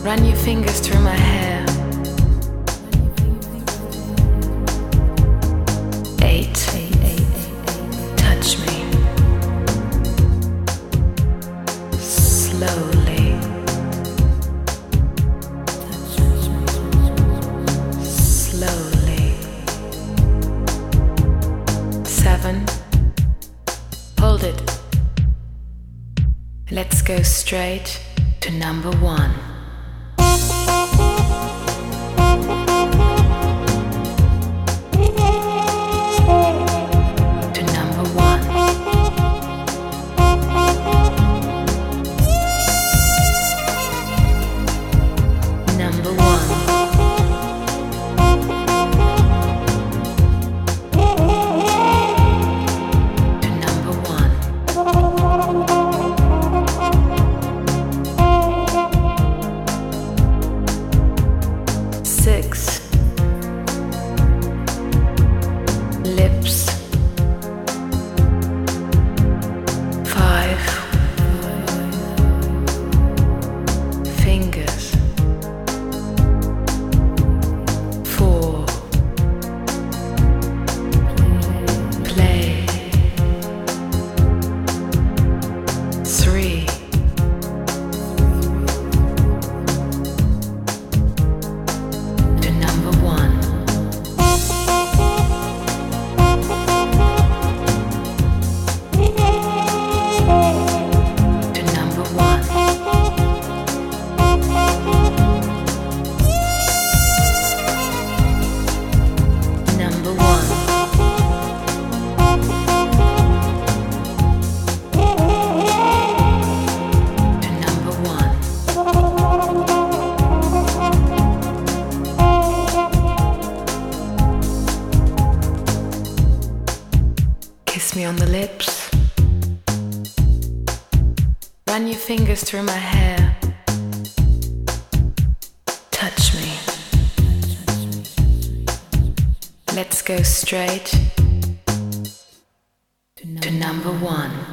Run your fingers through my hair. 8. Touch me. Slowly. Slowly. 7. Hold it. Let's go straight to number 1. Kiss me on the lips. Run your fingers through my hair. Touch me. Let's go straight to number 1.